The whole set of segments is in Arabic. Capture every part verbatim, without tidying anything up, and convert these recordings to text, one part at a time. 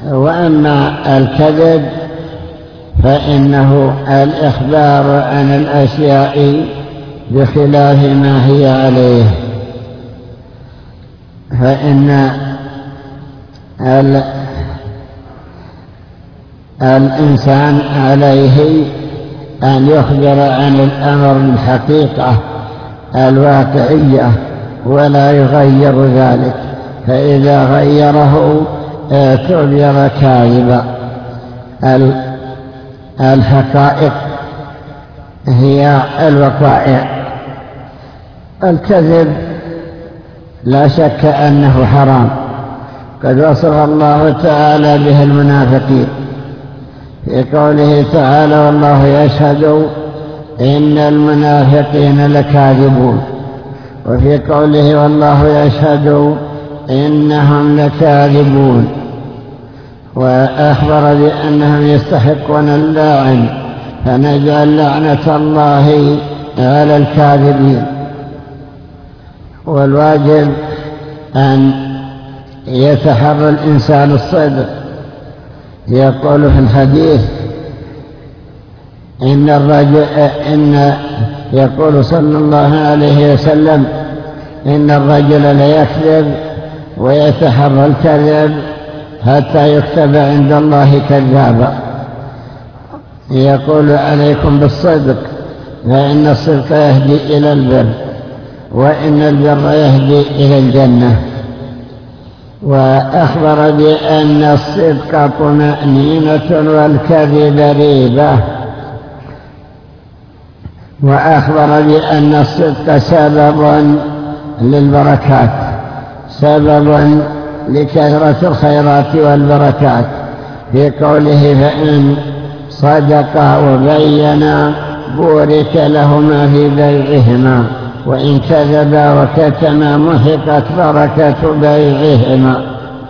وأما الكذب فإنه الإخبار عن الأشياء بخلاف ما هي عليه، فإن الإنسان عليه أن يخبر عن الأمر الحقيقة الواقعية ولا يغير ذلك، فإذا غيره اعتبر كاذبا. الحقائق هي الوقائع. الكذب لا شك أنه حرام، قد وصف الله تعالى به المنافقين في قوله تعالى: والله يشهد إن المنافقين لكاذبون، وفي قوله: والله يشهد إنهم لكاذبون، وأخبر بأنهم يستحقون اللعن، فنجعل لعنة الله على الكاذبين. والواجب أن يتحرى الإنسان الصدق. يقول في الحديث إن الرجل إن يقول صلى الله عليه وسلم: إن الرجل ليكذب ويتحرى الكذب حتى يكتب عند الله كذابا. يقول: عليكم بالصدق فإن الصدق يهدي إلى البر، وإن البر يهدي إلى الجنة. وأخبر بأن الصدق طمأنينة والكذب ريبة، وأخبر بأن الصدق سبب للبركات، سبب لكثرة الخيرات والبركات، في قوله: فإن صدقا وبينا بورك لهما في بيعهما، وإن كذبا وكتما محقت بركة بيعهما.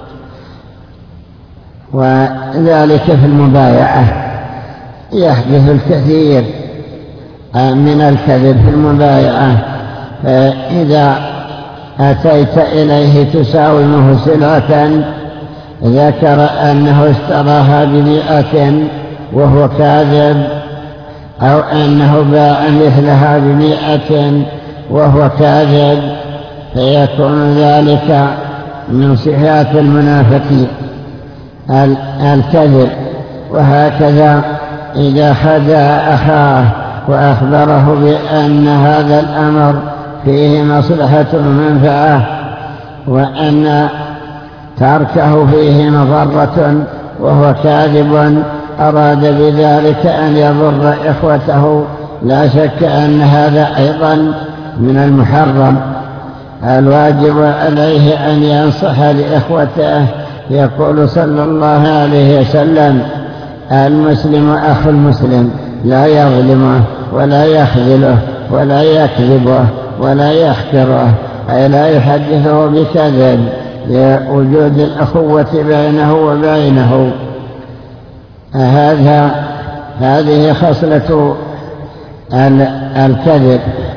وذلك في المبايعة يحدث الكثير من الكذب في المبايعة، فإذا أتيت إليه تساومه سلعة ذكر أنه اشتراها بمئة وهو كاذب، أو أنه باع مثلها بمئة وهو كاذب، فيكون ذلك من صفات المنافقين الكذب. وهكذا إذا خدع أخاه وأخبره بأن هذا الأمر فيه مصلحة ومنفعة وأن تركه فيه مضرة وهو كاذب، أراد بذلك أن يضر إخوته، لا شك أن هذا أيضا من المحرم. الواجب عليه أن ينصح لإخوته. يقول صلى الله عليه وسلم: المسلم أخو المسلم، لا يظلمه ولا يخذله ولا يكذبه ولا يحقره، أي لا يحدثه بكذب، لوجود الأخوة بينه وبينه. هذا هذه خصلة الكذب.